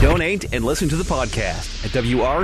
Donate and listen to the podcast at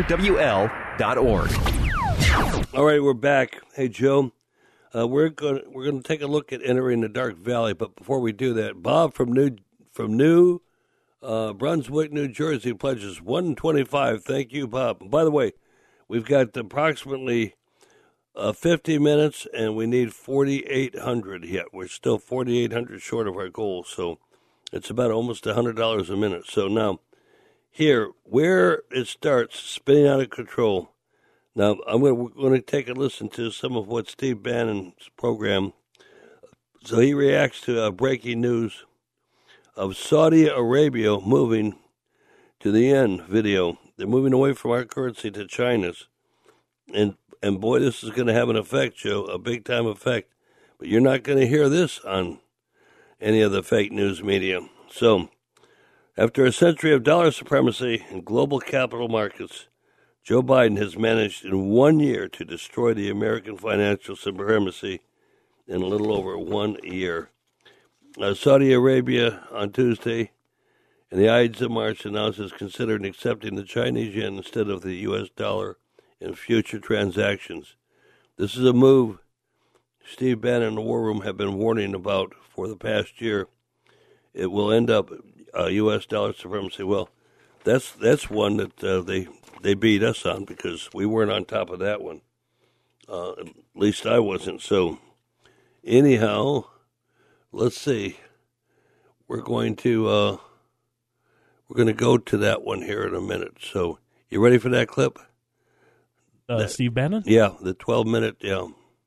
WRWL.org. All right, we're back. Hey, Joe, we're going to take a look at entering the Dark Valley, but before we do that, Bob from New Brunswick, New Jersey pledges $125. Thank you, Bob. By the way, we've got approximately 50 minutes, and we need 4,800 yet. We're still 4,800 short of our goal, so it's about almost $100 a minute. So now, here, where it starts spinning out of control. Now, we're going to take a listen to some of what Steve Bannon's program. So he reacts to breaking news of Saudi Arabia moving to the end video. They're moving away from our currency to China's. And boy, this is going to have an effect, Joe, a big-time effect. But you're not going to hear this on any of the fake news media. So, after a century of dollar supremacy in global capital markets, Joe Biden has managed in 1 year to destroy the American financial supremacy in a little over 1 year. Saudi Arabia on Tuesday, in the Ides of March, announced it's considering accepting the Chinese yuan instead of the U.S. dollar in future transactions. This is a move Steve Bannon and the War Room have been warning about for the past year. It will end up U.S. dollar supremacy. Well, that's one that they beat us on because we weren't on top of that one. At least I wasn't. So, anyhow, let's see. We're going to go to that one here in a minute. So, you ready for that clip? Steve Bannon? Yeah, the 12-minute, yeah.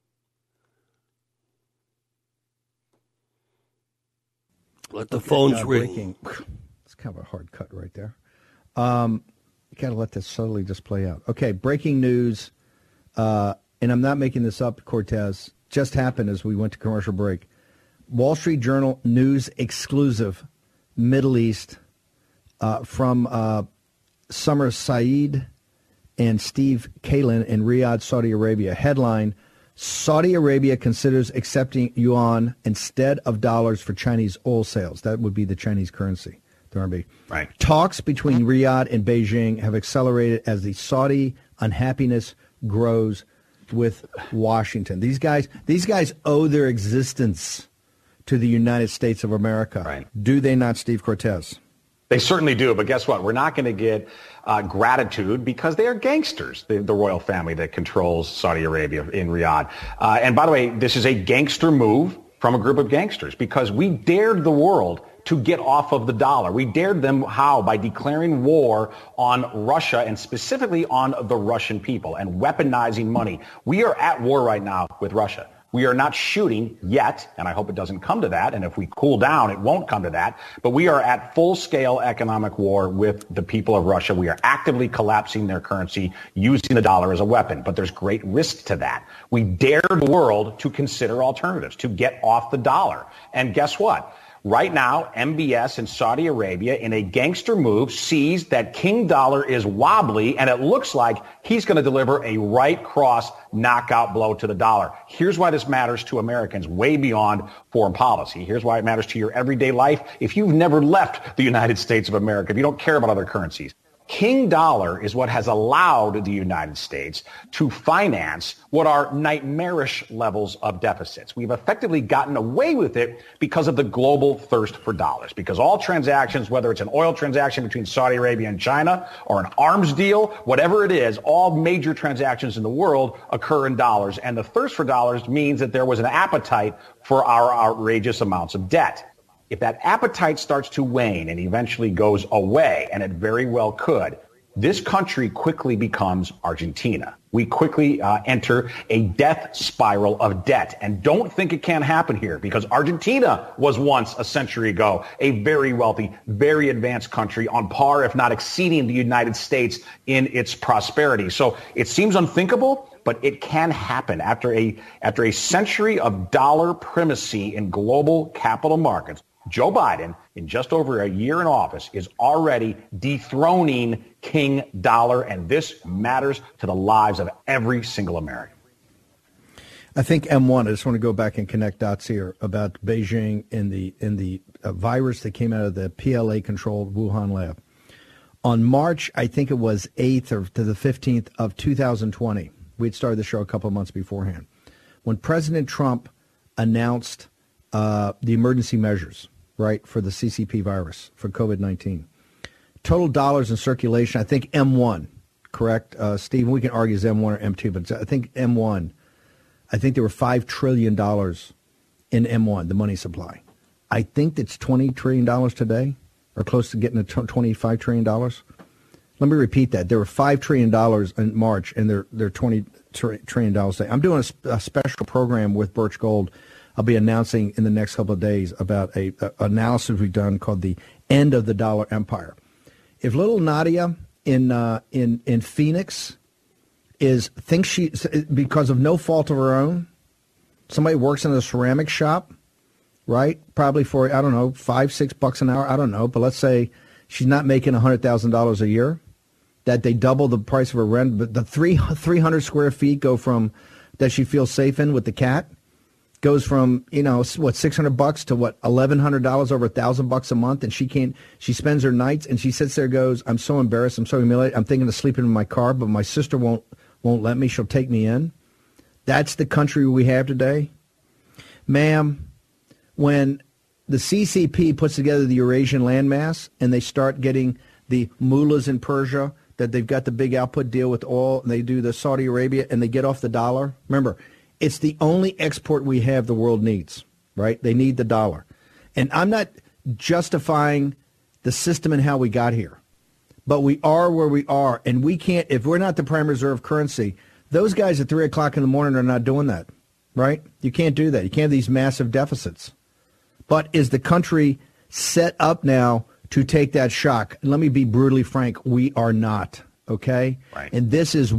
Let the phones ring. It's kind of a hard cut right there. You got to let this subtly just play out. Okay, breaking news, and I'm not making this up, Cortez, just happened as we went to commercial break. Wall Street Journal news exclusive, Middle East, from Summer Saeed and Steve Kalin in Riyadh, Saudi Arabia. Headline, Saudi Arabia considers accepting yuan instead of dollars for Chinese oil sales. That would be the Chinese currency, the RMB. Right. Talks between Riyadh and Beijing have accelerated as the Saudi unhappiness grows with Washington. These guys owe their existence to the United States of America. Right. Do they not, Steve Cortez? They certainly do, but guess what? We're not going to get gratitude because they are gangsters, the royal family that controls Saudi Arabia in Riyadh. And by the way, this is a gangster move from a group of gangsters because we dared the world to get off of the dollar. We dared them how? By declaring war on Russia and specifically on the Russian people and weaponizing money. We are at war right now with Russia. We are not shooting yet, and I hope it doesn't come to that. And if we cool down, it won't come to that. But we are at full-scale economic war with the people of Russia. We are actively collapsing their currency, using the dollar as a weapon. But there's great risk to that. We dare the world to consider alternatives, to get off the dollar. And guess what? Right now, MBS in Saudi Arabia, in a gangster move, sees that King Dollar is wobbly, and it looks like he's going to deliver a right cross knockout blow to the dollar. Here's why this matters to Americans way beyond foreign policy. Here's why it matters to your everyday life. If you've never left the United States of America, if you don't care about other currencies, King Dollar is what has allowed the United States to finance what are nightmarish levels of deficits. We've effectively gotten away with it because of the global thirst for dollars, because all transactions, whether it's an oil transaction between Saudi Arabia and China or an arms deal, whatever it is, all major transactions in the world occur in dollars. And the thirst for dollars means that there was an appetite for our outrageous amounts of debt. If that appetite starts to wane and eventually goes away, and it very well could, this country quickly becomes Argentina. We quickly enter a death spiral of debt. And don't think it can't happen here, because Argentina was once, a century ago, a very wealthy, very advanced country on par, if not exceeding the United States in its prosperity. So it seems unthinkable, but it can happen. After a century of dollar primacy in global capital markets, Joe Biden, in just over a year in office, is already dethroning King Dollar, and this matters to the lives of every single American. I think M1, I just want to go back and connect dots here about Beijing and the virus that came out of the PLA-controlled Wuhan lab. On March, I think it was 8th or to the 15th of 2020, we'd started the show a couple of months beforehand, when President Trump announced the emergency measures, right, for the CCP virus, for COVID-19. Total dollars in circulation, I think M1, correct? Stephen, we can argue is M1 or M2, but I think M1, I think there were $5 trillion in M1, the money supply. I think it's $20 trillion today, or close to getting to $25 trillion. Let me repeat that. There were $5 trillion in March, and they're $20 trillion today. I'm doing a special program with Birch Gold. I'll be announcing in the next couple of days about a analysis we've done called the End of the Dollar Empire. If little Nadia in Phoenix thinks she, because of no fault of her own, somebody works in a ceramic shop, right? Probably for, I don't know, $5-6 an hour. I don't know. But let's say she's not making $100,000 a year, that they double the price of her rent. But the 300 square feet go from that she feels safe in with the cat goes from, $600 to $1,100, over $1,000 a month. And she spends her nights and she sits there, goes, I'm so embarrassed. I'm so humiliated. I'm thinking of sleeping in my car, but my sister won't let me. She'll take me in. That's the country we have today. Ma'am, when the CCP puts together the Eurasian landmass and they start getting the mullahs in Persia, that they've got the big output deal with oil, and they do the Saudi Arabia, and they get off the dollar. Remember, it's the only export we have the world needs, right? They need the dollar. And I'm not justifying the system and how we got here, but we are where we are, and we can't, if we're not the prime reserve currency, those guys at 3 o'clock in the morning are not doing that, right? You can't do that. You can't have these massive deficits. But is the country set up now to take that shock? And let me be brutally frank, we are not, okay? Right. And this is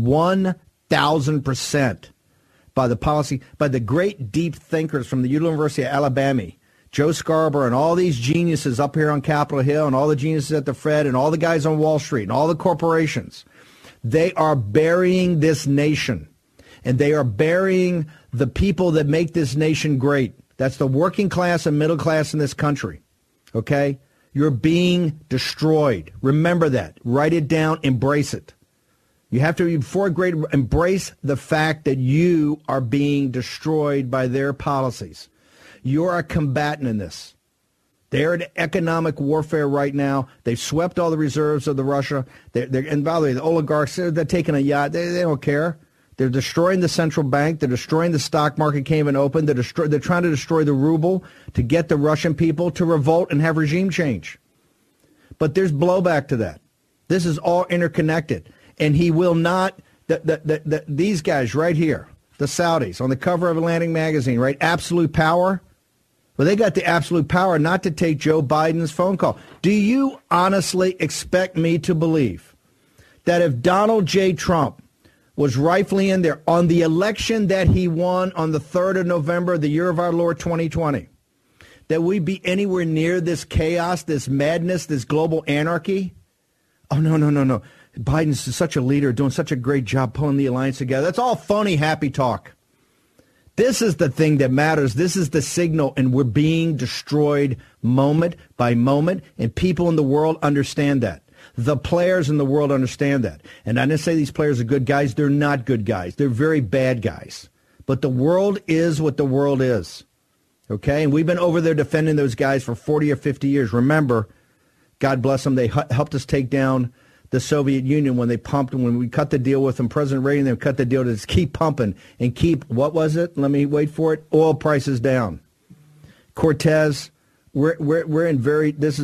1,000% by the policy, by the great deep thinkers from the University of Alabama, Joe Scarborough and all these geniuses up here on Capitol Hill and all the geniuses at the Fed and all the guys on Wall Street and all the corporations. They are burying this nation, and they are burying the people that make this nation great. That's the working class and middle class in this country, okay? You're being destroyed. Remember that. Write it down. Embrace it. You have to, before grade, embrace the fact that you are being destroyed by their policies. You're a combatant in this. They're in economic warfare right now. They've swept all the reserves of the Russia. And by the way, the oligarchs, they're taking a yacht. They don't care. They're destroying the central bank. They're destroying the stock market, came and open. They're trying to destroy the ruble to get the Russian people to revolt and have regime change. But there's blowback to that. This is all interconnected. And he will not, these guys right here, the Saudis, on the cover of Atlantic Magazine, right? Absolute power. Well, they got the absolute power not to take Joe Biden's phone call. Do you honestly expect me to believe that if Donald J. Trump was rightfully in there on the election that he won on the 3rd of November, the year of our Lord 2020, that we'd be anywhere near this chaos, this madness, this global anarchy? Oh, no. Biden's such a leader, doing such a great job pulling the alliance together. That's all phony, happy talk. This is the thing that matters. This is the signal, and we're being destroyed moment by moment, and people in the world understand that. The players in the world understand that. And I didn't say these players are good guys. They're not good guys. They're very bad guys. But the world is what the world is. Okay? And we've been over there defending those guys for 40 or 50 years. Remember, God bless them, they helped us take down the Soviet Union when we cut the deal with them. President Reagan, they cut the deal to just keep pumping and keep, what was it? Let me wait for it. Oil prices down. Cortez, we're in this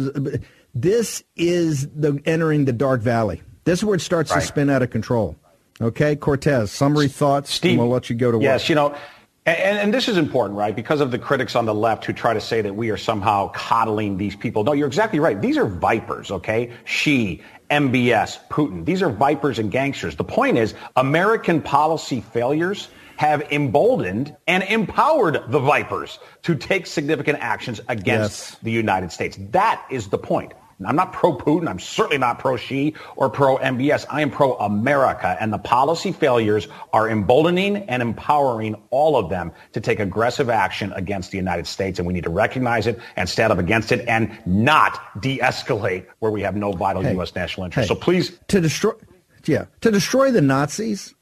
is entering the dark valley. This is where it starts to spin out of control. Okay, Cortez, summary thoughts, Steve, and we'll let you go to work. Yes, and this is important, right? Because of the critics on the left who try to say that we are somehow coddling these people. No, you're exactly right. These are vipers, okay? Xi, MBS, Putin. These are vipers and gangsters. The point is, American policy failures have emboldened and empowered the vipers to take significant actions against the United States. That is the point. I'm not pro-Putin. I'm certainly not pro-Xi or pro-MBS. I am pro-America. And the policy failures are emboldening and empowering all of them to take aggressive action against the United States. And we need to recognize it and stand up against it and not de-escalate where we have no vital U.S. national interest. So please. To destroy the Nazis,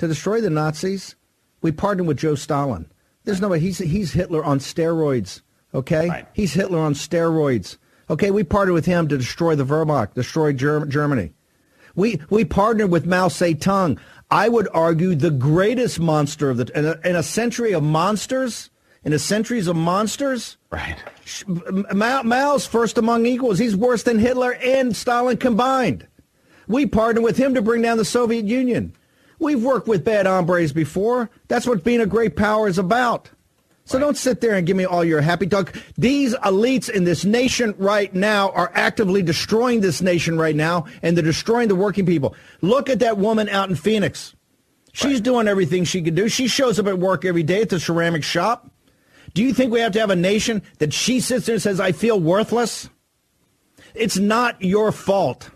we partnered with Joe Stalin. There's no way. He's Hitler on steroids, okay? Right. He's Hitler on steroids. Okay, we partnered with him to destroy the Wehrmacht, destroy Germany. We partnered with Mao Zedong. I would argue the greatest monster of in a century of monsters, Right. Mao's first among equals. He's worse than Hitler and Stalin combined. We partnered with him to bring down the Soviet Union. We've worked with bad hombres before. That's what being a great power is about. So don't sit there and give me all your happy talk. These elites in this nation right now are actively destroying this nation right now, and they're destroying the working people. Look at that woman out in Phoenix. She's doing everything she can do. She shows up at work every day at the ceramic shop. Do you think we have to have a nation that she sits there and says, I feel worthless? It's not your fault.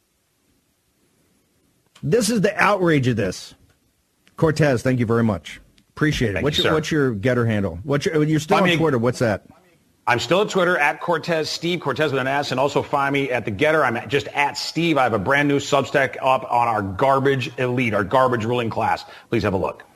This is the outrage of this. Cortez, thank you very much. Appreciate it. What's your Getter handle? You're still on Twitter. What's that? I'm still at Twitter, at Cortez Steve, Cortez with an S, and also find me at the Getter. I'm just at Steve. I have a brand new Substack up on our garbage elite, our garbage ruling class. Please have a look.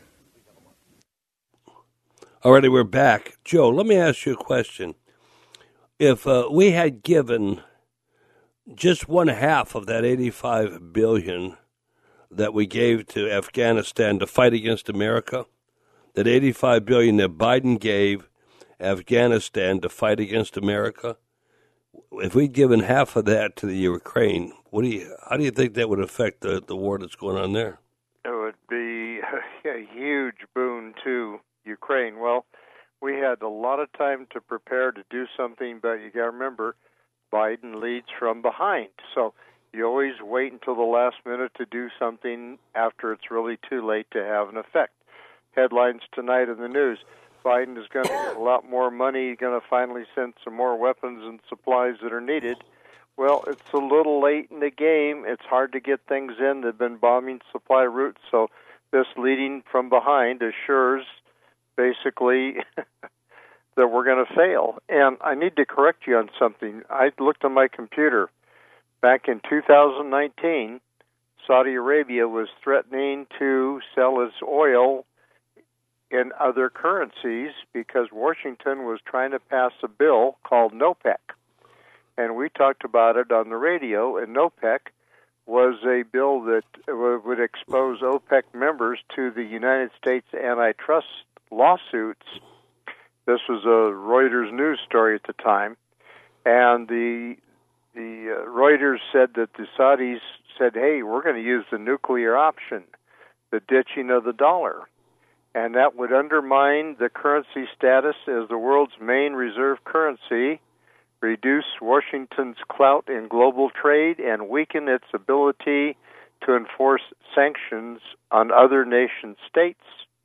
Alrighty, we're back. Joe, let me ask you a question. If we had given just one half of that $85 billion that we gave to Afghanistan to fight against America, that $85 billion that Biden gave Afghanistan to fight against America, if we'd given half of that to the Ukraine, how do you think that would affect the war that's going on there? It would be a huge boon to Ukraine. Well, we had a lot of time to prepare to do something, but you got to remember, Biden leads from behind. So you always wait until the last minute to do something after it's really too late to have an effect. Headlines tonight in the news: Biden is going to get a lot more money, going to finally send some more weapons and supplies that are needed. Well, it's a little late in the game. It's hard to get things in. They've been bombing supply routes, so this leading from behind assures basically that we're going to fail. And I need to correct you on something. I looked on my computer. Back in 2019, Saudi Arabia was threatening to sell its oil in other currencies because Washington was trying to pass a bill called NOPEC. And we talked about it on the radio, and NOPEC was a bill that would expose OPEC members to the United States antitrust lawsuits. This was a Reuters news story at the time, and the Reuters said that the Saudis said, hey, we're going to use the nuclear option, the ditching of the dollar. And that would undermine the currency status as the world's main reserve currency, reduce Washington's clout in global trade, and weaken its ability to enforce sanctions on other nation states.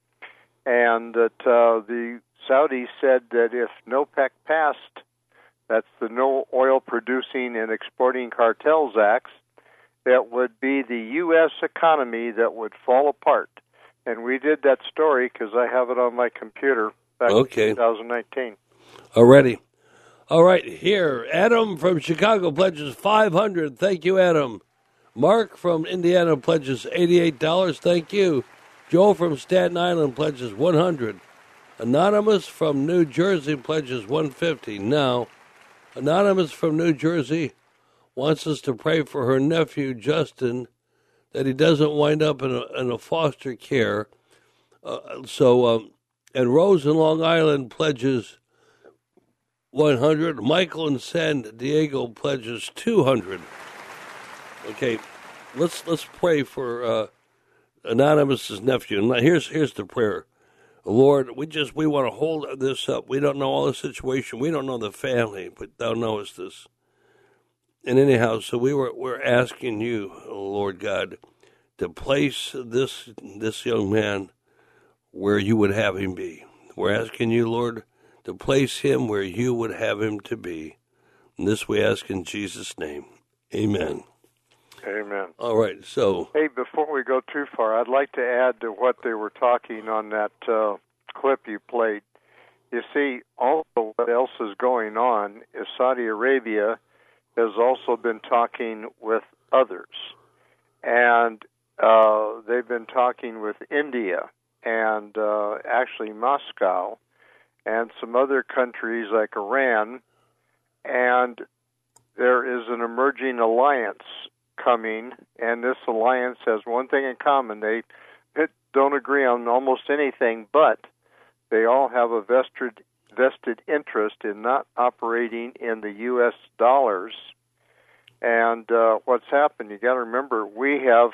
And that the Saudis said that if NOPEC passed, that's the No Oil Producing and Exporting Cartels Acts, that would be the U.S. economy that would fall apart. And we did that story because I have it on my computer back in 2019. Already. All right, here, Adam from Chicago pledges $500. Thank you, Adam. Mark from Indiana pledges $88. Thank you. Joe from Staten Island pledges $100. Anonymous from New Jersey pledges $150. Now, Anonymous from New Jersey wants us to pray for her nephew, Justin, that he doesn't wind up in a foster care. And Rose in Long Island pledges $100. Michael in San Diego pledges $200. Okay, let's pray for Anonymous's nephew. Now here's the prayer. Lord, we want to hold this up. We don't know all the situation. We don't know the family, but Thou knowest this. And anyhow, so we're asking you, Lord God, to place this young man where you would have him be. We're asking you, Lord, to place him where you would have him to be. And this we ask in Jesus' name. Amen. Amen. All right, so... Hey, before we go too far, I'd like to add to what they were talking on that clip you played. You see, also what else is going on is Saudi Arabia has also been talking with others. And they've been talking with India and actually Moscow and some other countries like Iran. And there is an emerging alliance coming, and this alliance has one thing in common. They don't agree on almost anything, but they all have a vested interest in not operating in the U.S. dollars. And what's happened, you got to remember, we have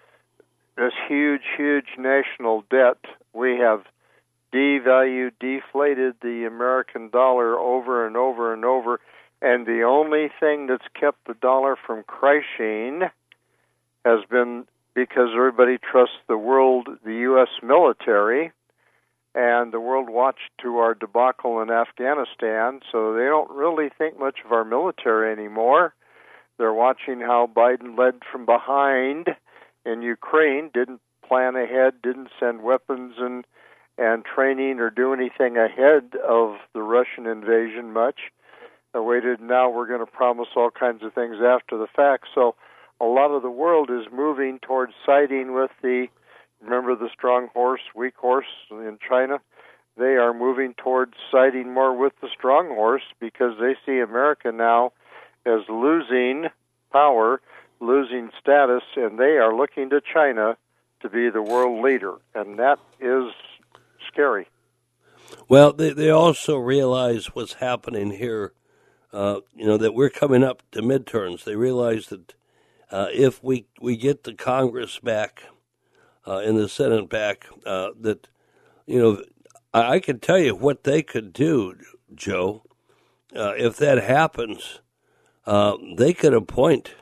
this huge, huge national debt. We have devalued, deflated the American dollar over and over and over. And the only thing that's kept the dollar from crashing has been because everybody trusts the world, the U.S. military, and the world watched to our debacle in Afghanistan, so they don't really think much of our military anymore. They're watching how Biden led from behind in Ukraine, didn't plan ahead, didn't send weapons and training or do anything ahead of the Russian invasion much. They waited, now we're going to promise all kinds of things after the fact. So a lot of the world is moving towards siding with remember the strong horse, weak horse in China? They are moving towards siding more with the strong horse because they see America now as losing power, losing status, and they are looking to China to be the world leader, and that is scary. Well, they also realize what's happening here, that we're coming up to midterms. They realize that if we get the Congress back and the Senate back, that, I can tell you what they could do, Joe. If that happens, they could appoint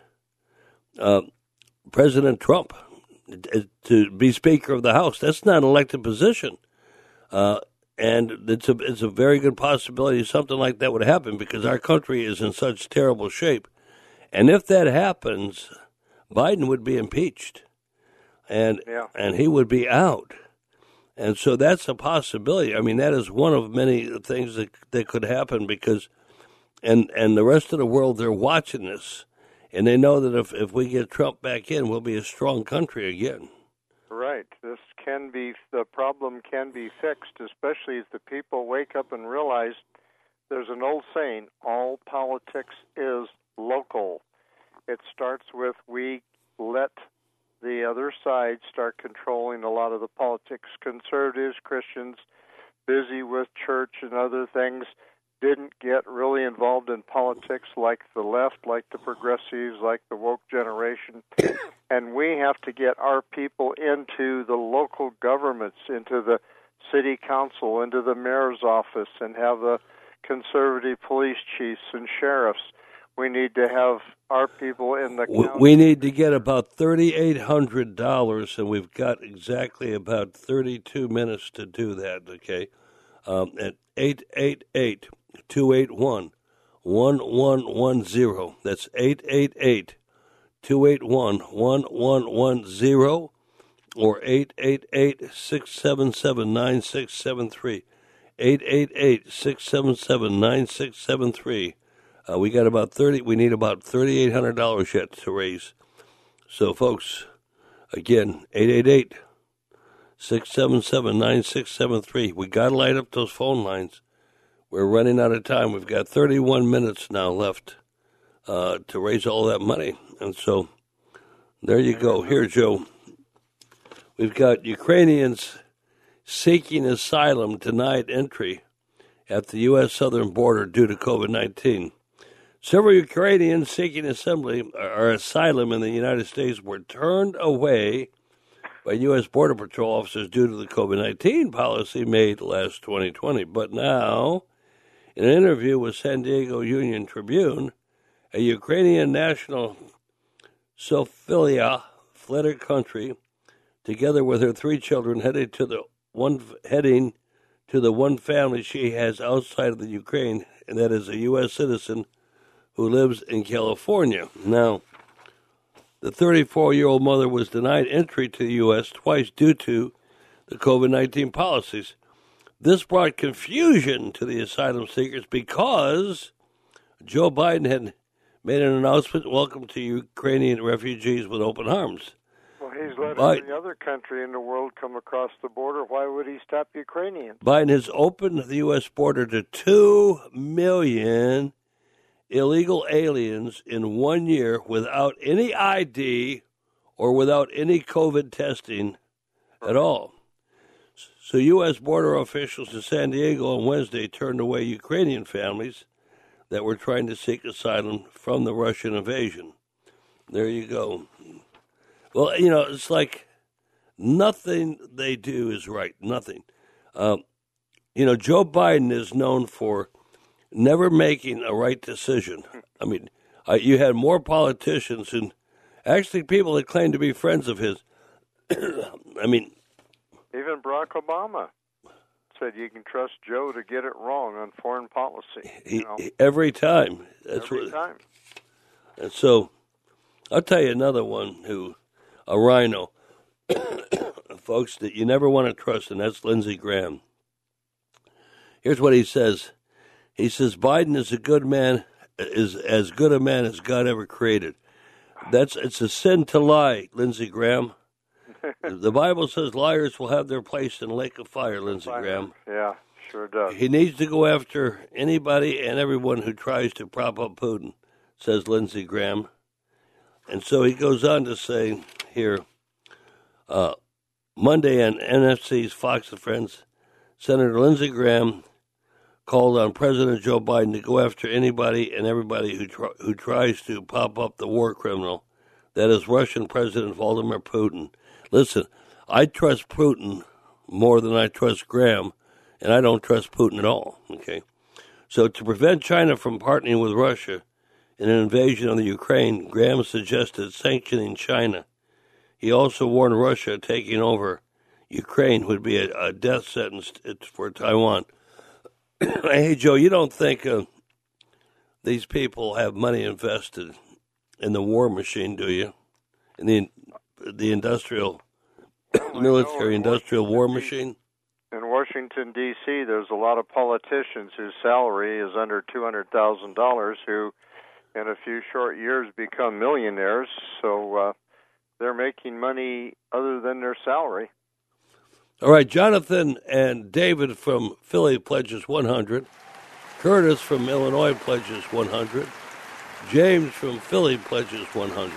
President Trump to be Speaker of the House. That's not an elected position. And it's a very good possibility something like that would happen because our country is in such terrible shape. And if that happens, Biden would be impeached, and he would be out. And so that's a possibility. I mean, that is one of many things that could happen because, and the rest of the world, they're watching this, and they know that if we get Trump back in, we'll be a strong country again. Right. The problem can be fixed, especially if the people wake up and realize there's an old saying, all politics is local. It starts with we let the other side start controlling a lot of the politics. Conservatives, Christians, busy with church and other things, didn't get really involved in politics like the left, like the progressives, like the woke generation. And we have to get our people into the local governments, into the city council, into the mayor's office, and have the conservative police chiefs and sheriffs. We need to have our people in the county. We need to get about $3,800, and we've got exactly about 32 minutes to do that, okay? At 888-281-1110. That's 888-281-1110 or 888-677-9673. 888-677-9673. We got about we need about $3,800 yet to raise. So, folks, again, 888-677-9673. We got to light up those phone lines. We're running out of time. We've got 31 minutes now left to raise all that money. And so, there you go. Here, Joe. We've got Ukrainians seeking asylum denied entry at the U.S. southern border due to COVID-19. Several Ukrainians seeking asylum in the United States were turned away by U.S. Border Patrol officers due to the COVID-19 policy made last 2020. But now, in an interview with San Diego Union Tribune, a Ukrainian national, Sofia, fled her country together with her 3 children, heading to the one family she has outside of the Ukraine, and that is a U.S. citizen who lives in California. Now, the 34-year-old mother was denied entry to the U.S. twice due to the COVID-19 policies. This brought confusion to the asylum seekers because Joe Biden had made an announcement, welcome to Ukrainian refugees with open arms. Well, he's let every other country in the world come across the border. Why would he stop Ukrainians? Biden has opened the U.S. border to 2 million illegal aliens in 1 year without any ID or without any COVID testing at all. So U.S. border officials in San Diego on Wednesday turned away Ukrainian families that were trying to seek asylum from the Russian invasion. There you go. Well, it's like nothing they do is right. Nothing. Joe Biden is known for never making a right decision. I mean, you had more politicians and actually people that claim to be friends of his. I mean, even Barack Obama said you can trust Joe to get it wrong on foreign policy. Every time. Every time. And so, I'll tell you another one a rhino, folks, that you never want to trust, and that's Lindsey Graham. Here's what he says. He says, Biden is a good man, is as good a man as God ever created. It's a sin to lie, Lindsey Graham. The Bible says liars will have their place in the lake of fire, Lindsey Graham. Yeah, sure does. He needs to go after anybody and everyone who tries to prop up Putin, says Lindsey Graham. And so he goes on to say here, Monday on NFC's Fox and Friends, Senator Lindsey Graham called on President Joe Biden to go after anybody and everybody who tries to pop up the war criminal, that is Russian President Vladimir Putin. Listen, I trust Putin more than I trust Graham, and I don't trust Putin at all, okay? So to prevent China from partnering with Russia in an invasion of the Ukraine, Graham suggested sanctioning China. He also warned Russia taking over Ukraine would be a death sentence for Taiwan. Hey, Joe, you don't think these people have money invested in the war machine, do you? In the industrial, military-industrial war machine? In Washington, D.C., there's a lot of politicians whose salary is under $200,000 who, in a few short years, become millionaires. So they're making money other than their salary. All right, Jonathan and David from Philly pledges 100. Curtis from Illinois pledges 100. James from Philly pledges 100.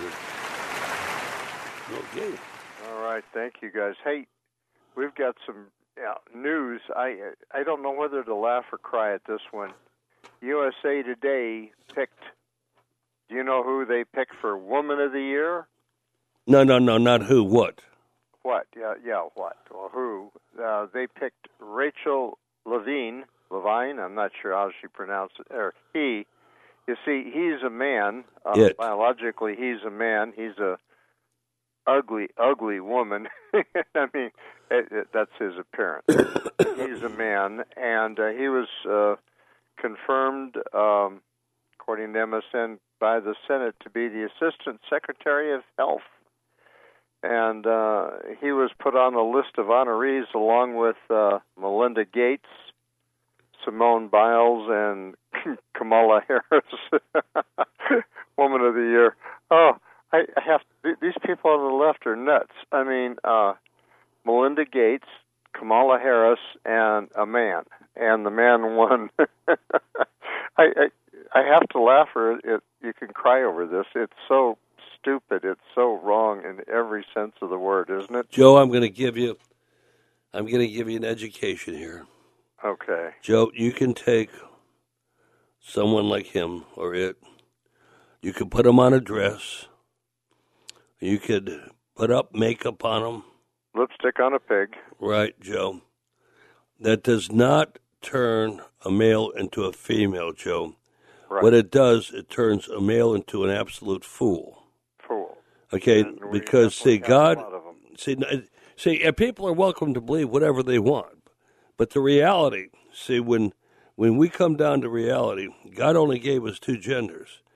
Okay. All right, thank you, guys. Hey, we've got some news. I don't know whether to laugh or cry at this one. USA Today picked, do you know who they picked for Woman of the Year? No, not who, what? What? Yeah, what? Well, who? They picked Rachel Levine, I'm not sure how she pronounced it, or he. You see, he's a man. Biologically, he's a man. He's a ugly woman. I mean, that's his appearance. He's a man, and he was confirmed, according to MSN, by the Senate to be the Assistant Secretary of Health. And he was put on a list of honorees along with Melinda Gates, Simone Biles, and Kamala Harris, Woman of the Year. Oh, I have these people on the left are nuts. I mean, Melinda Gates, Kamala Harris, and a man, and the man won. I have to laugh, or you can cry over this. It's so stupid. It's so wrong in every sense of the word, isn't it? Joe, I'm going to give you an education here. Okay. Joe, you can take someone like him or it. You could put him on a dress. You could put up makeup on him. Lipstick on a pig. Right, Joe. That does not turn a male into a female, Joe. Right. What it does, it turns a male into an absolute fool. Okay, because God, people are welcome to believe whatever they want, but the reality, when we come down to reality, God only gave us two genders.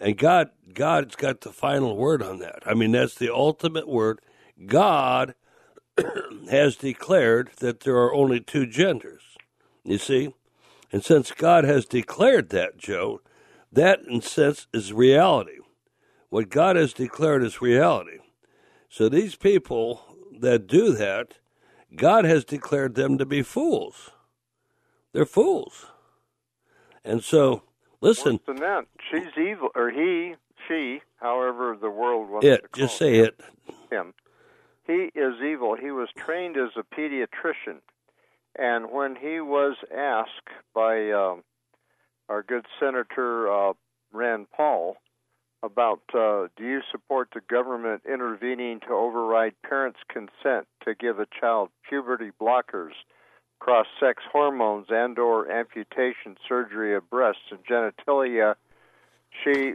And God's got the final word on that. I mean, that's the ultimate word. God has declared that there are only two genders, you see? And since God has declared that, Joe, that, in a sense, is reality. What God has declared is reality. So these people that do that, God has declared them to be fools. They're fools. And so, listen. Worse than that, she's evil, or she, however the world wants to call just say it. Him. He is evil. He was trained as a pediatrician. And when he was asked by our good Senator Rand Paul about do you support the government intervening to override parents' consent to give a child puberty blockers, cross-sex hormones, and/or amputation surgery of breasts and genitalia, he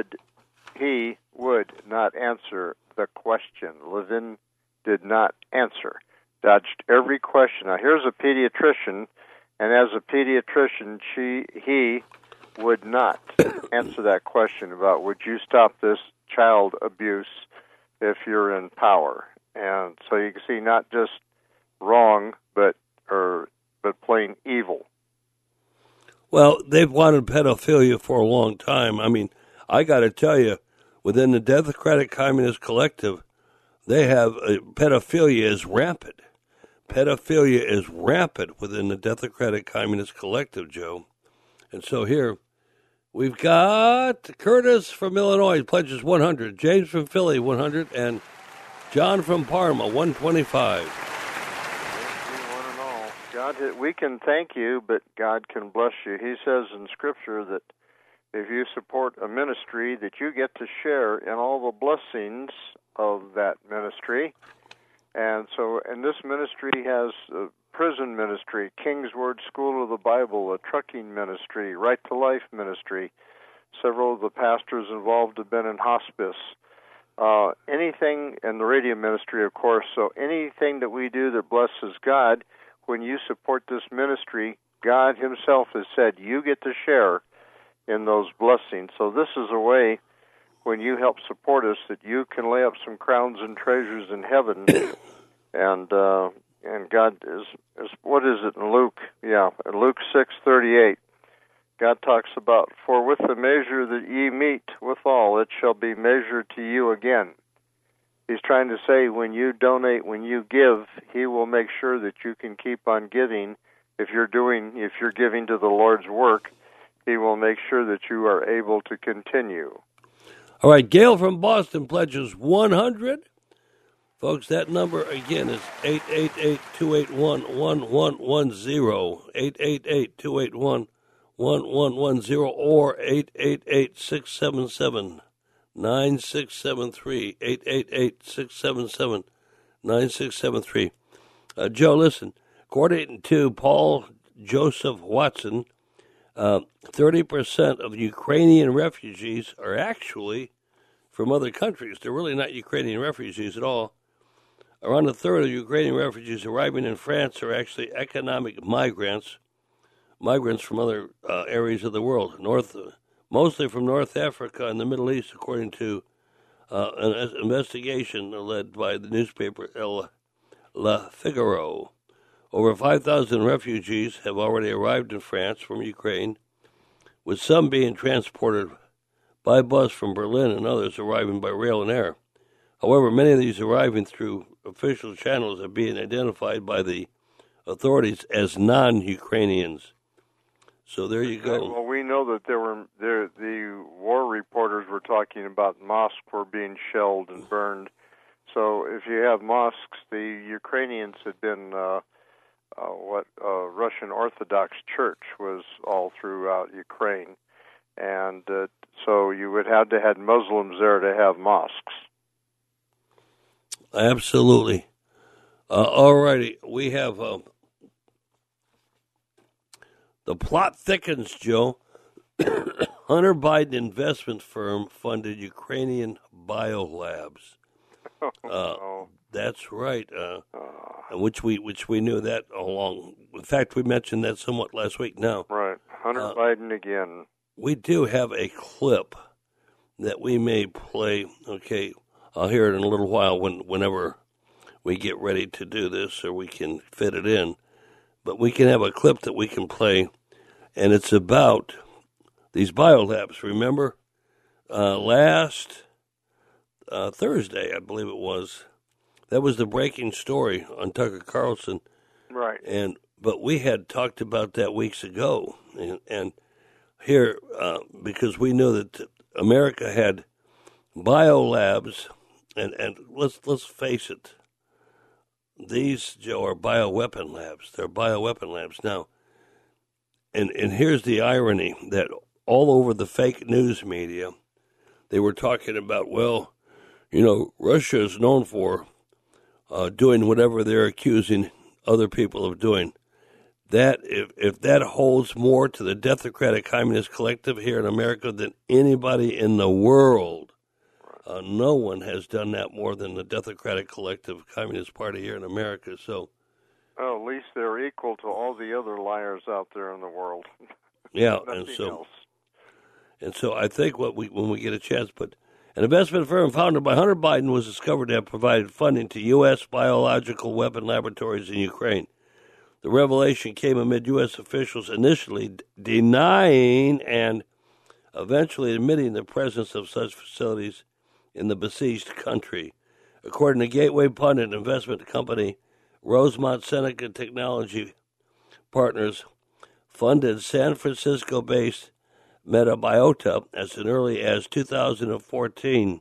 would not answer the question. Levin did not answer. Dodged every question. Now, here's a pediatrician, and as a pediatrician, he would not answer that question about would you stop this child abuse if you're in power. And so you can see not just wrong, but plain evil. Well, they've wanted pedophilia for a long time. I mean, I got to tell you, within the Democratic Communist Collective, they have pedophilia is rampant. Pedophilia is rampant within the Democratic Communist Collective, Joe. And so here, we've got Curtis from Illinois, pledges 100, James from Philly, 100, and John from Parma, 125. One and all. God, we can thank you, but God can bless you. He says in Scripture that if you support a ministry, that you get to share in all the blessings of that ministry. And this ministry has a prison ministry, King's Word School of the Bible, a trucking ministry, Right to Life ministry. Several of the pastors involved have been in hospice. Anything, and the radio ministry, of course. So anything that we do that blesses God, when you support this ministry, God himself has said you get to share in those blessings. So this is a way, when you help support us, that you can lay up some crowns and treasures in heaven. And God is what is it in Luke? Yeah, in Luke 6:38, God talks about, for with the measure that ye meet withal, it shall be measured to you again. He's trying to say, when you donate, when you give, he will make sure that you can keep on giving. If you're giving to the Lord's work, he will make sure that you are able to continue. All right, Gail from Boston pledges 100. Folks, that number again is 888-281-1110, 888-281-1110, or 888-677-9673, 888-677-9673. Joe, listen, according to Paul Joseph Watson, 30% of Ukrainian refugees are actually from other countries. They're really not Ukrainian refugees at all. Around a third of Ukrainian refugees arriving in France are actually economic migrants from other areas of the world, mostly from North Africa and the Middle East, according to an investigation led by the newspaper Le Figaro. Over 5,000 refugees have already arrived in France from Ukraine, with some being transported by bus from Berlin and others arriving by rail and air. However, many of these arriving through official channels are being identified by the authorities as non-Ukrainians. So there you go. Well, we know that the war reporters were talking about mosques were being shelled and burned. So if you have mosques, the Ukrainians had been Russian Orthodox Church was all throughout Ukraine. And so you would have to have Muslims there to have mosques. Absolutely. All righty. We have the plot thickens, Joe. Hunter Biden investment firm funded Ukrainian biolabs. That's right. Which we knew that all along. In fact, we mentioned that somewhat last week. Now, right. Hunter Biden again. We do have a clip that we may play. Okay, I'll hear it in a little while whenever we get ready to do this, or we can fit it in. But we can have a clip that we can play, and it's about these biolabs. Remember, last Thursday, I believe it was, that was the breaking story on Tucker Carlson. Right. But we had talked about that weeks ago, and here, because we knew that America had biolabs, and let's face it, these, Joe, are bioweapon labs. They're bioweapon labs now. And here's the irony, that all over the fake news media, they were talking about, well, Russia is known for doing whatever they're accusing other people of doing. That if that holds more to the Democratic Communist Collective here in America than anybody in the world, no one has done that more than the Democratic Collective Communist Party here in America. So, at least they're equal to all the other liars out there in the world. Yeah, else. And so I think when we get a chance, but an investment firm founded by Hunter Biden was discovered to have provided funding to U.S. biological weapon laboratories in Ukraine. The revelation came amid U.S. officials initially denying and eventually admitting the presence of such facilities in the besieged country. According to Gateway Pundit investment company Rosemont Seneca Technology Partners, funded San Francisco-based Metabiota as early as 2014.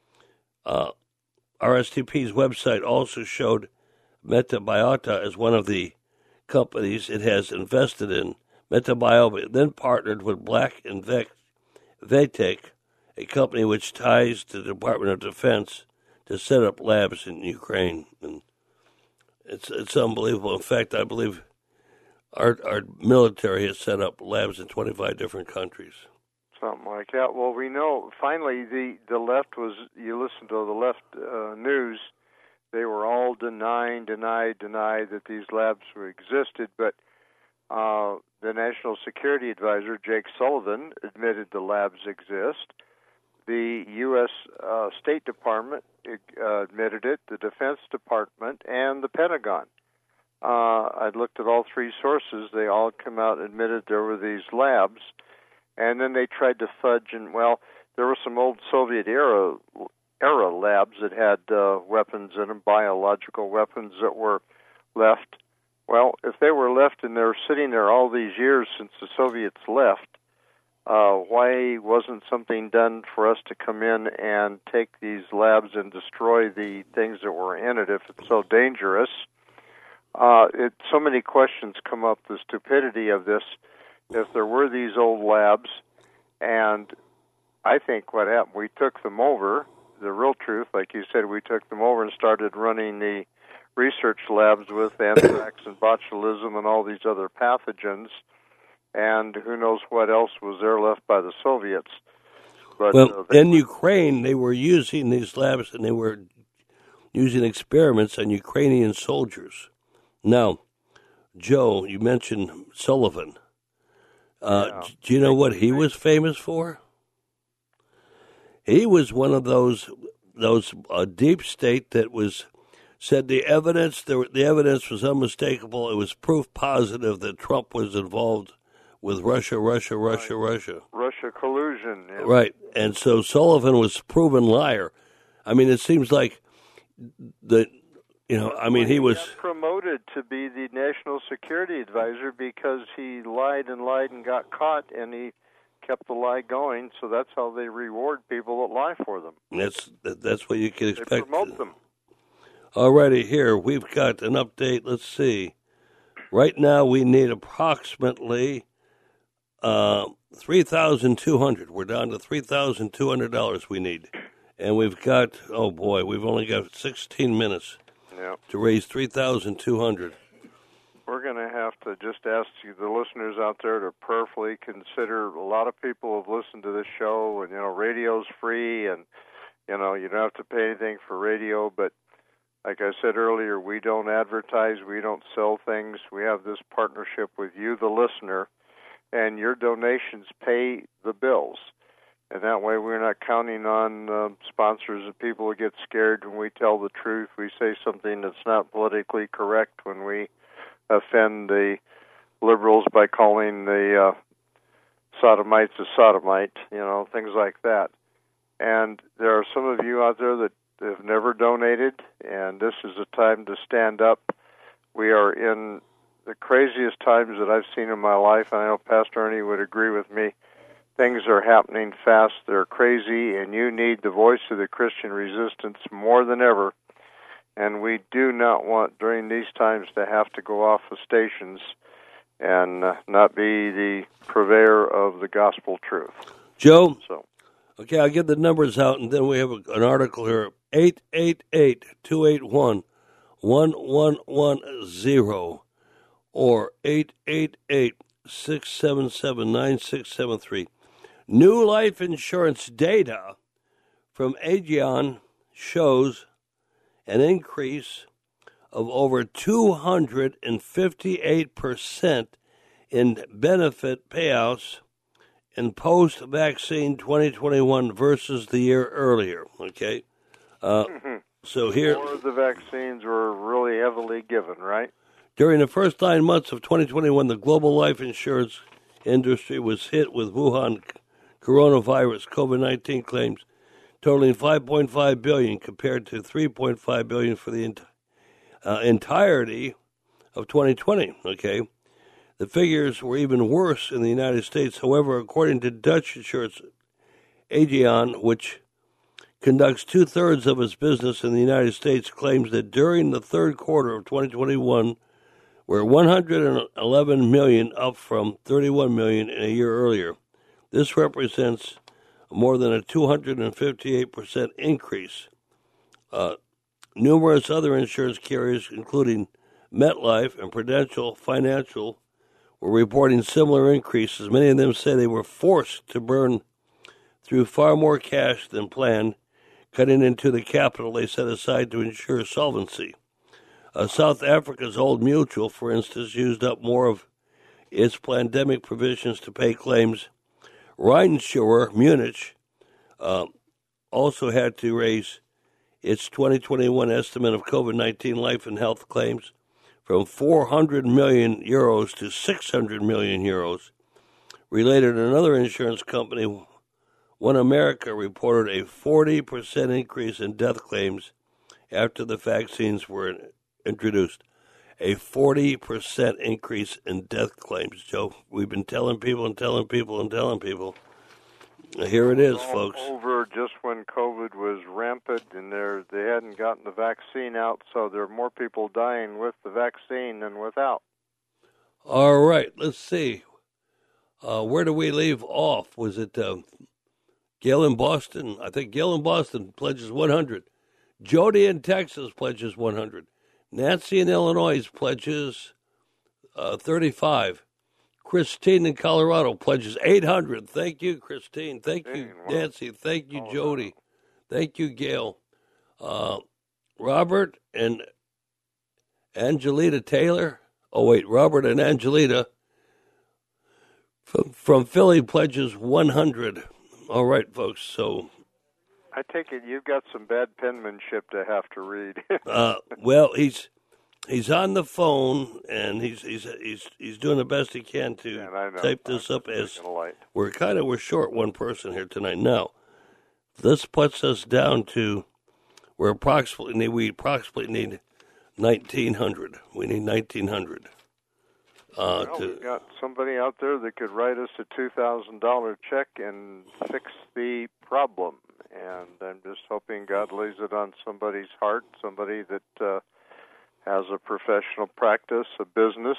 RSTP's website also showed Metabiota as one of the companies it has invested in. Metabiota then partnered with Black & Vetek, a company which ties to the Department of Defense, to set up labs in Ukraine. And it's unbelievable. In fact, I believe our military has set up labs in 25 different countries. Something like that. Well, we know, finally, the left was, you listen to the left news, they were all denied that these labs existed, but the National Security Advisor, Jake Sullivan, admitted the labs exist. The U.S. State Department admitted it, the Defense Department, and the Pentagon. I looked at all three sources. They all come out and admitted there were these labs. And then they tried to fudge, and, well, there were some old Soviet-era labs that had weapons in them, biological weapons that were left. Well, if they were left and they're sitting there all these years since the Soviets left, why wasn't something done for us to come in and take these labs and destroy the things that were in it if it's so dangerous? So many questions come up, the stupidity of this. If there were these old labs, and I think what happened, we took them over, the real truth, like you said, we took them over and started running the research labs with anthrax and botulism and all these other pathogens, and who knows what else was there left by the Soviets. But, well, in Ukraine, they were using these labs, and they were using experiments on Ukrainian soldiers. Now, Joe, you mentioned Sullivan. Do you know what he was famous for? He was one of those deep state that was said the evidence was unmistakable. It was proof positive that Trump was involved with Russia. Russia collusion. Yeah. Right, and so Sullivan was proven liar. I mean, it seems like he was got promoted to be the National Security Advisor because he lied and got caught, and he kept the lie going. So that's how they reward people that lie for them. That's what you can expect. They promote them. All righty, here we've got an update. Let's see. Right now we need approximately $3,200. We're down to $3,200 we need, and we've got we've only got 16 minutes. Yeah. To raise $3,200. We're going to have to just ask you, the listeners out there, to prayerfully consider. A lot of people have listened to this show, and radio's free, and you don't have to pay anything for radio. But like I said earlier, we don't advertise, we don't sell things. We have this partnership with you, the listener, and your donations pay the bills. And that way we're not counting on sponsors of people who get scared when we tell the truth. We say something that's not politically correct when we offend the liberals by calling the sodomites a sodomite, things like that. And there are some of you out there that have never donated, and this is a time to stand up. We are in the craziest times that I've seen in my life, and I know Pastor Ernie would agree with me. Things are happening fast, they're crazy, and you need the voice of the Christian resistance more than ever. And we do not want, during these times, to have to go off the stations and not be the purveyor of the gospel truth. Joe? So, okay, I'll get the numbers out, and then we have an article here. 888-281-1110 or 888-677-9673. New life insurance data from Aegon shows an increase of over 258% in benefit payouts in post-vaccine 2021 versus the year earlier. Okay, so here, more of the vaccines were really heavily given, right? During the first 9 months of 2021, the global life insurance industry was hit with Wuhan coronavirus COVID-19 claims totaling $5.5 billion compared to $3.5 billion for the entirety of 2020. Okay, the figures were even worse in the United States. However, according to Dutch insurance Aegon, which conducts 2/3 of its business in the United States, claims that during the third quarter of 2021, were $111 million, up from $31 million in a year earlier. This represents more than a 258% increase. Numerous other insurance carriers, including MetLife and Prudential Financial, were reporting similar increases. Many of them say they were forced to burn through far more cash than planned, cutting into the capital they set aside to ensure solvency. South Africa's Old Mutual, for instance, used up more of its pandemic provisions to pay claims. Rheinschurer Munich also had to raise its 2021 estimate of COVID-19 life and health claims from 400 million euros to 600 million euros. Related, another insurance company, One America, reported a 40% increase in death claims after the vaccines were introduced. A 40% increase in death claims, Joe. We've been telling people. Here it is, folks. Over just when COVID was rampant and they hadn't gotten the vaccine out, so there are more people dying with the vaccine than without. All right, let's see. Where do we leave off? Was it Gail in Boston? I think Gail in Boston pledges 100. Jody in Texas pledges 100. Nancy in Illinois pledges 35. Christine in Colorado pledges 800. Thank you, Christine. Thank you, Nancy. Thank you, Jody. Thank you, Gail. Robert and Angelita Taylor. Oh, wait, Robert and Angelita from Philly pledges 100. All right, folks, so... I take it you've got some bad penmanship to have to read. Well, he's on the phone and he's doing the best he can to type this up. As we're short one person here tonight. Now, this puts us down to we approximately need 1,900. We need 1,900. We've got somebody out there that could write us a $2,000 check and fix the problem. And I'm just hoping God lays it on somebody's heart, somebody that has a professional practice, a business,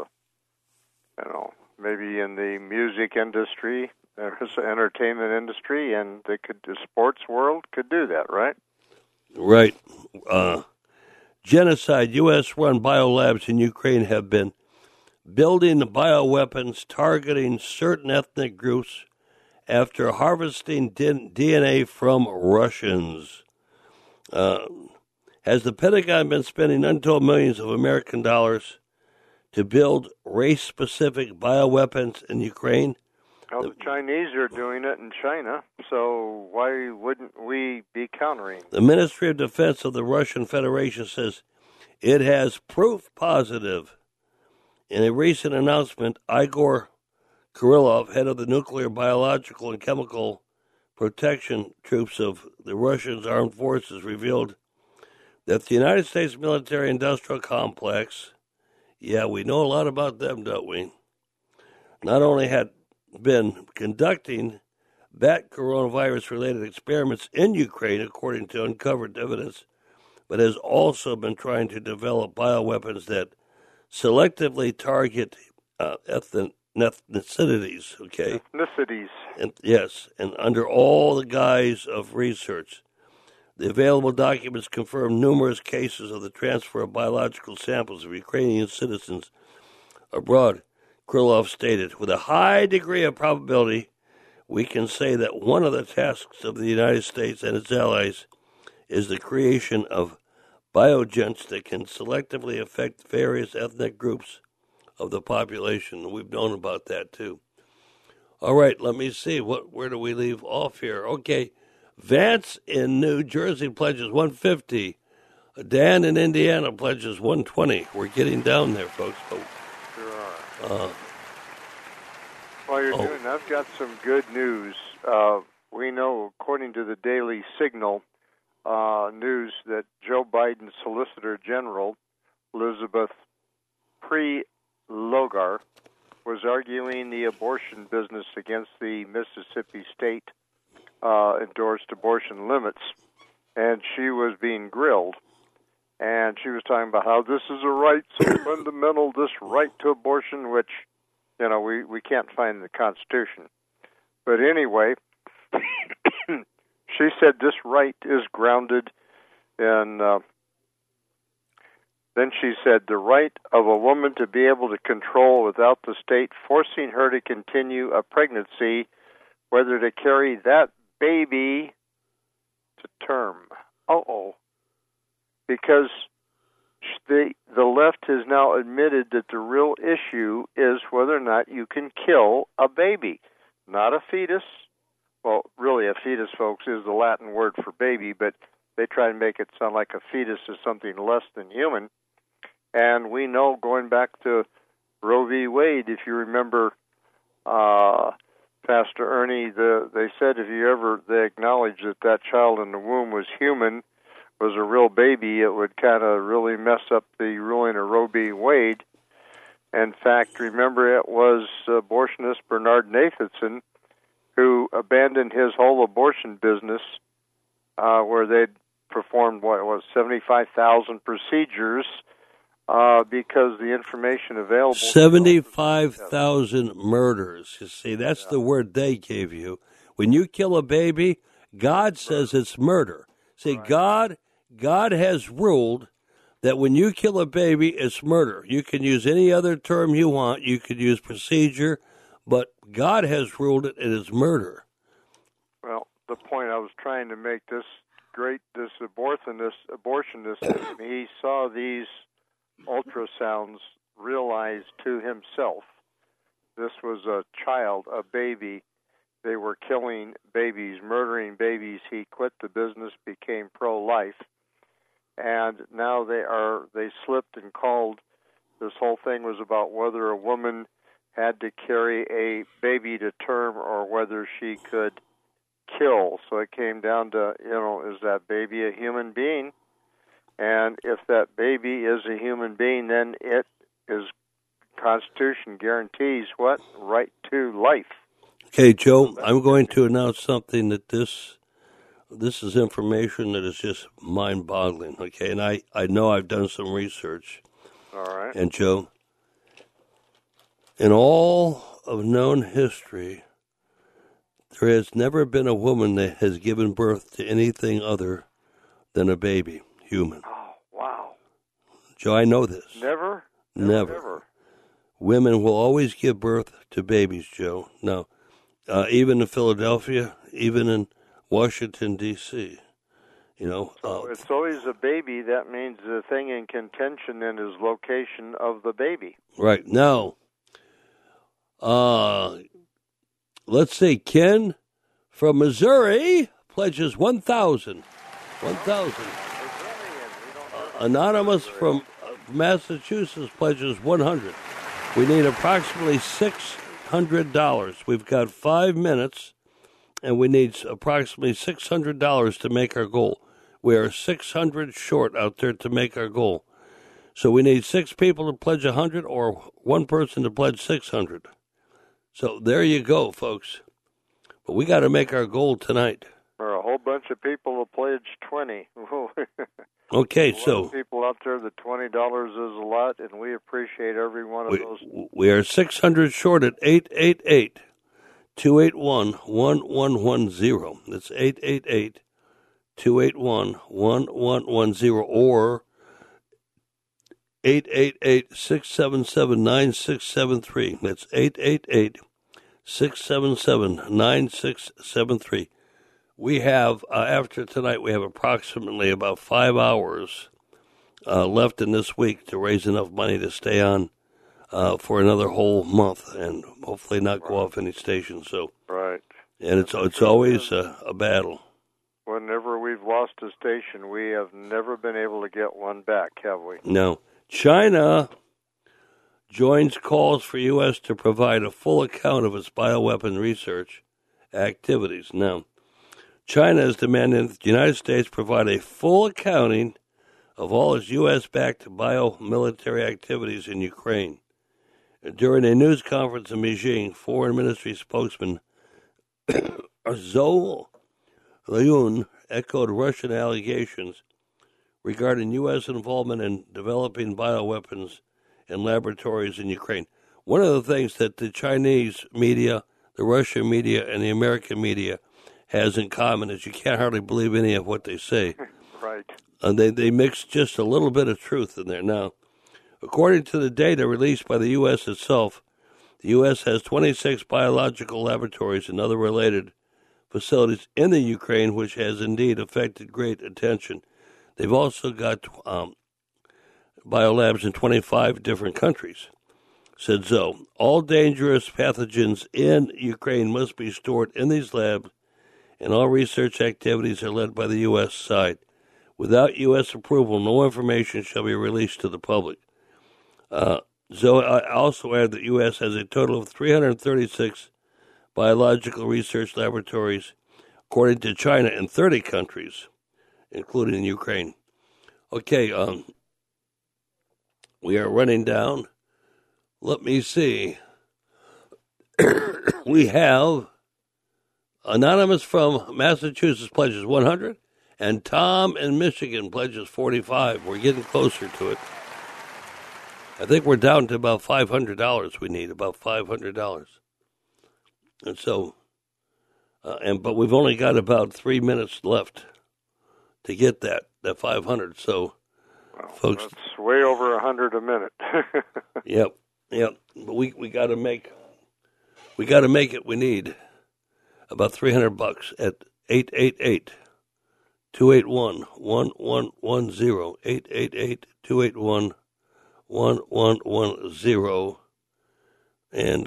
maybe in the music industry, entertainment industry, and the sports world could do that, right? Right. Genocide. U.S.-run biolabs in Ukraine have been building bioweapons targeting certain ethnic groups after harvesting DNA from Russians. Has the Pentagon been spending untold millions of American dollars to build race-specific bioweapons in Ukraine? Well, the Chinese are doing it in China, so why wouldn't we be countering? The Ministry of Defense of the Russian Federation says it has proof positive. In a recent announcement, Igor Kirillov, head of the Nuclear, Biological, and Chemical Protection Troops of the Russian Armed Forces, revealed that the United States military-industrial complex, yeah, we know a lot about them, don't we, not only had been conducting bat coronavirus-related experiments in Ukraine, according to uncovered evidence, but has also been trying to develop bioweapons that selectively target ethnicities, okay? Ethnicities. And, yes, and under all the guise of research. The available documents confirm numerous cases of the transfer of biological samples of Ukrainian citizens abroad, Krylov stated. With a high degree of probability, we can say that one of the tasks of the United States and its allies is the creation of bioagents that can selectively affect various ethnic groups of the population. We've known about that, too. All right, let me see. Where do we leave off here? Okay, Vance in New Jersey pledges $150. Dan in Indiana pledges $120. We're getting down there, folks. Sure are. While you're doing that, I've got some good news. We know, according to the Daily Signal news, that Joe Biden's Solicitor General, Elizabeth Prelogar, was arguing the abortion business against the Mississippi state endorsed abortion limits, and she was being grilled. And she was talking about how this is a right so fundamental, this right to abortion, which, you know, we can't find in the Constitution. But anyway, she said this right is grounded in, then she said, the right of a woman to be able to control without the state forcing her to continue a pregnancy, whether to carry that baby to term. Because the left has now admitted that the real issue is whether or not you can kill a baby, not a fetus. Well, really, a fetus, folks, is the Latin word for baby, but they try to make it sound like a fetus is something less than human. And we know, going back to Roe v. Wade, if you remember, Pastor Ernie, they said they acknowledged that that child in the womb was human, was a real baby, it would kind of really mess up the ruling of Roe v. Wade. In fact, remember, it was abortionist Bernard Nathanson who abandoned his whole abortion business, where they'd performed, 75,000 procedures, because the information available... 75,000 murders. You see, that's the word they gave you. When you kill a baby, God says it's murder. See, right. God has ruled that when you kill a baby, it's murder. You can use any other term you want. You could use procedure, but God has ruled it as murder. Well, the point I was trying to make, this abortionist, he saw these ultrasounds, realized to himself this was a child, a baby. They were killing babies, murdering babies. He quit the business, became pro-life, and now they slipped and called. This whole thing was about whether a woman had to carry a baby to term or whether she could kill. So it came down to, is that baby a human being? And if that baby is a human being, then it is, Constitution guarantees what? Right to life. Okay, Joe, I'm going to announce something that this is information that is just mind-boggling, okay? And I know I've done some research. All right. And, Joe, in all of known history, there has never been a woman that has given birth to anything other than a baby, human. Oh, wow. Joe, I know this. Never. Women will always give birth to babies, Joe. Now, even in Philadelphia, even in Washington, D.C., it's always a baby. That means the thing in contention then is location of the baby. Right. Now, let's see. Ken from Missouri pledges 1,000. 1,000. Anonymous from Massachusetts pledges 100. We need approximately $600. We've got 5 minutes, and we need approximately $600 to make our goal. We are 600 short out there to make our goal. So we need 6 people to pledge 100 or 1 person to pledge 600. So there you go, folks. But we got to make our goal tonight. There are a whole bunch of people who pledged 20. Okay, so people out there, the $20 is a lot, and we appreciate every one of those. We are 600 short at 888-281-1110. That's 888-281-1110 or 888-677-9673. That's 888-677-9673. We have, after tonight, we have approximately about 5 hours left in this week to raise enough money to stay on for another whole month and hopefully not go off any station. So, right. And it's always a battle. Whenever we've lost a station, we have never been able to get one back, have we? No. China joins calls for U.S. to provide a full account of its bioweapon research activities. Now, China is demanding that the United States provide a full accounting of all its U.S.-backed biomilitary activities in Ukraine. During a news conference in Beijing, Foreign Ministry spokesman Zhou Liun echoed Russian allegations regarding U.S. involvement in developing bioweapons in laboratories in Ukraine. One of the things that the Chinese media, the Russian media, and the American media has in common is you can't hardly believe any of what they say. Right. And they mix just a little bit of truth in there. Now, according to the data released by the U.S. itself, the U.S. has 26 biological laboratories and other related facilities in the Ukraine, which has indeed affected great attention. They've also got biolabs in 25 different countries. Said so. All dangerous pathogens in Ukraine must be stored in these labs, and all research activities are led by the U.S. side. Without U.S. approval, no information shall be released to the public. Zoe also added that the U.S. has a total of 336 biological research laboratories, according to China, in 30 countries, including Ukraine. Okay, we are running down. Let me see. We have Anonymous from Massachusetts pledges 100, and Tom in Michigan pledges 45. We're getting closer to it. I think we're down to about $500 we need, about $500. And so, but we've only got about 3 minutes left to get that 500. So, folks, that's way over 100 a minute. Yep. But we got to make it. We need about $300 at 888-281-1110, 888-281-1110. And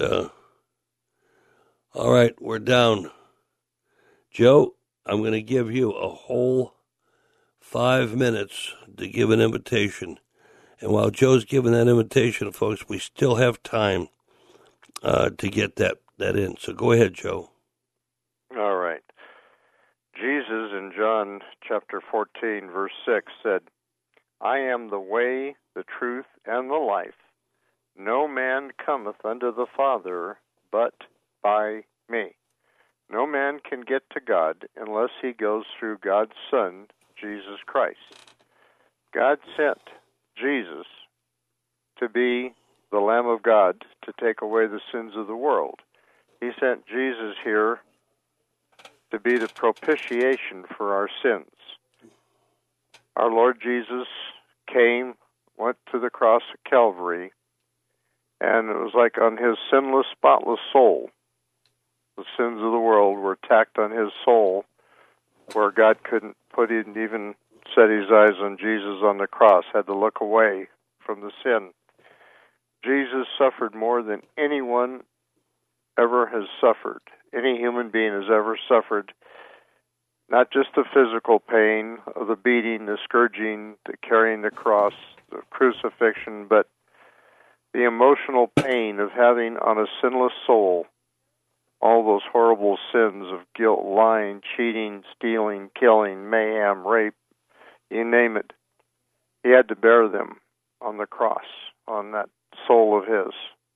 all right, we're down. Joe, I'm going to give you a whole 5 minutes to give an invitation. And while Joe's giving that invitation, folks, we still have time to get that in. So go ahead, Joe. All right. Jesus in John chapter 14, verse 6 said, I am the way, the truth, and the life. No man cometh unto the Father but by me. No man can get to God unless he goes through God's Son, Jesus Christ. God sent Jesus to be the Lamb of God to take away the sins of the world. He sent Jesus here to be the propitiation for our sins. Our Lord Jesus came, went to the cross of Calvary, and it was like on his sinless, spotless soul, the sins of the world were tacked on his soul, where God couldn't even set his eyes on Jesus on the cross, had to look away from the sin. Jesus suffered more than anyone ever has suffered any human being has ever suffered. Not just the physical pain of the beating, the scourging, the carrying the cross, the crucifixion, but the emotional pain of having on a sinless soul all those horrible sins of guilt, lying, cheating, stealing, killing, mayhem, rape, you name it. He had to bear them on the cross, on that soul of his.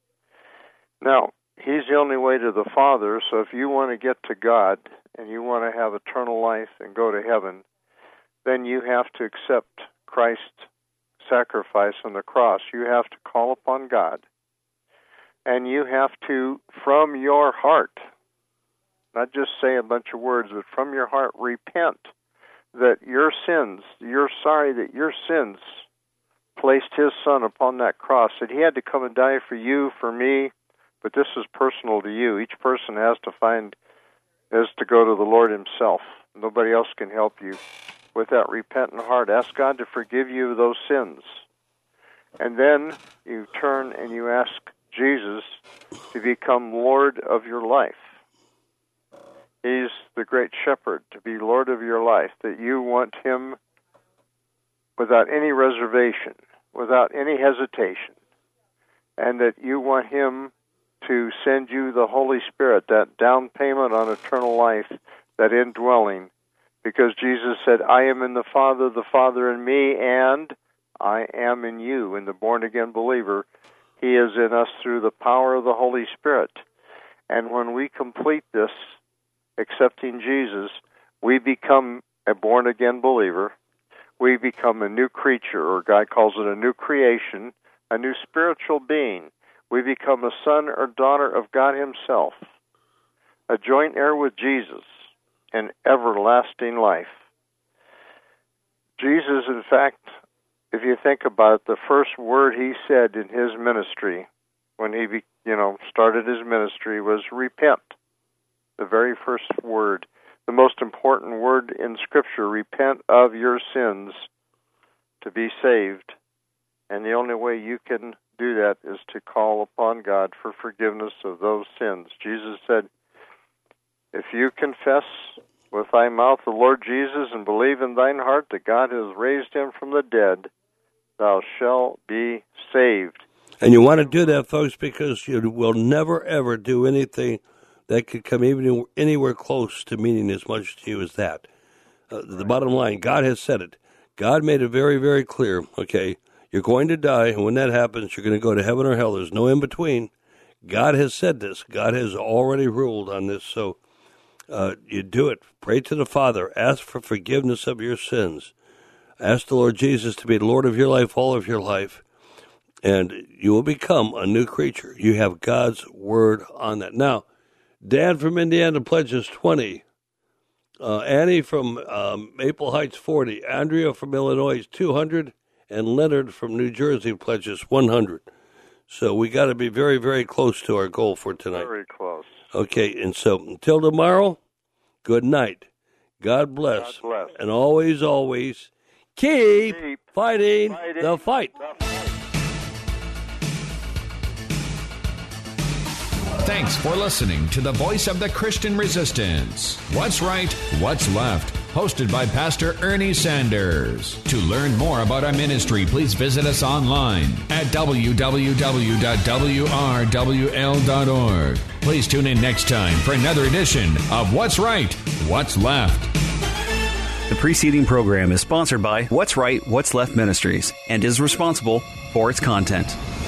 Now, he's the only way to the Father, so if you want to get to God and you want to have eternal life and go to heaven, then you have to accept Christ's sacrifice on the cross. You have to call upon God. And you have to, from your heart, not just say a bunch of words, but from your heart, repent that your sins, you're sorry that your sins placed his Son upon that cross, that he had to come and die for you, for me, but this is personal to you. Each person has to go to the Lord himself. Nobody else can help you. With that repentant heart, ask God to forgive you of those sins. And then you turn and you ask Jesus to become Lord of your life. He's the great shepherd, to be Lord of your life, that you want him without any reservation, without any hesitation, and that you want him to send you the Holy Spirit, that down payment on eternal life, that indwelling, because Jesus said, I am in the Father in me, and I am in you. In the born-again believer, he is in us through the power of the Holy Spirit. And when we complete this, accepting Jesus, we become a born-again believer. We become a new creature, or God calls it a new creation, a new spiritual being. We become a son or daughter of God himself, a joint heir with Jesus in everlasting life. Jesus, in fact, if you think about it, the first word he said in his ministry when he started his ministry was repent. The very first word, the most important word in Scripture, repent of your sins to be saved. And the only way you can do that is to call upon God for forgiveness of those sins. Jesus said, if you confess with thy mouth the Lord Jesus and believe in thine heart that God has raised him from the dead, thou shalt be saved. And you want to do that, folks, because you will never, ever do anything that could come even anywhere close to meaning as much to you as that. The bottom line, God has said it. God made it very, very clear, okay, you're going to die, and when that happens, you're going to go to heaven or hell. There's no in between. God has said this. God has already ruled on this, so you do it. Pray to the Father. Ask for forgiveness of your sins. Ask the Lord Jesus to be the Lord of your life, all of your life, and you will become a new creature. You have God's word on that. Now, Dan from Indiana pledges 20. Annie from Maple Heights 40. Andrea from Illinois 200. And Leonard from New Jersey pledges 100. So we got to be very, very close to our goal for tonight. Very close. Okay, and so until tomorrow, good night. God bless. God bless. And always, always keep fighting the fight. Thanks for listening to the Voice of the Christian Resistance. What's Right, What's Left? Hosted by Pastor Ernie Sanders. To learn more about our ministry, please visit us online at www.wrwl.org. Please tune in next time for another edition of What's Right, What's Left. The preceding program is sponsored by What's Right, What's Left Ministries and is responsible for its content.